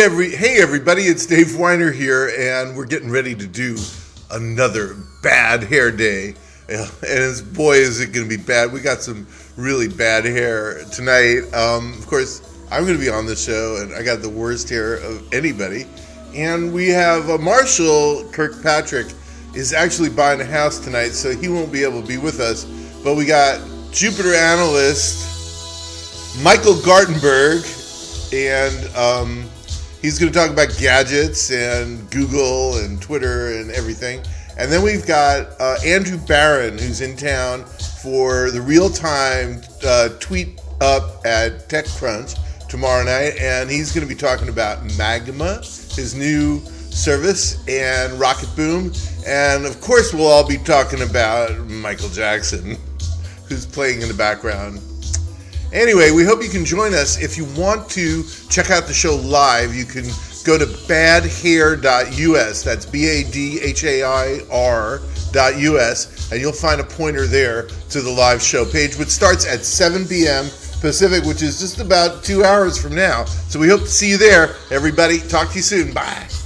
Hey everybody, it's Dave Weiner here, and we're getting ready to do another bad hair day. And boy, is it going to be bad. We got some really bad hair tonight. Of course, I'm going to be on the show, and I got the worst hair of anybody. And we have Marshall Kirkpatrick is actually buying a house tonight, so he won't be able to be with us. But we got Jupiter analyst Michael Gartenberg, and he's going to talk about gadgets and Google and Twitter and everything. And then we've got Andrew Barron, who's in town for the real-time tweet up at TechCrunch tomorrow night. And he's going to be talking about Magma, his new service, and Rocket Boom. And, of course, we'll all be talking about Michael Jackson, who's playing in the background. Anyway, we hope you can join us. If you want to check out the show live, you can go to badhair.us. That's badhair.us, and you'll find a pointer there to the live show page, which starts at 7 p.m. Pacific, which is just about 2 hours from now. So we hope to see you there. Everybody, talk to you soon. Bye.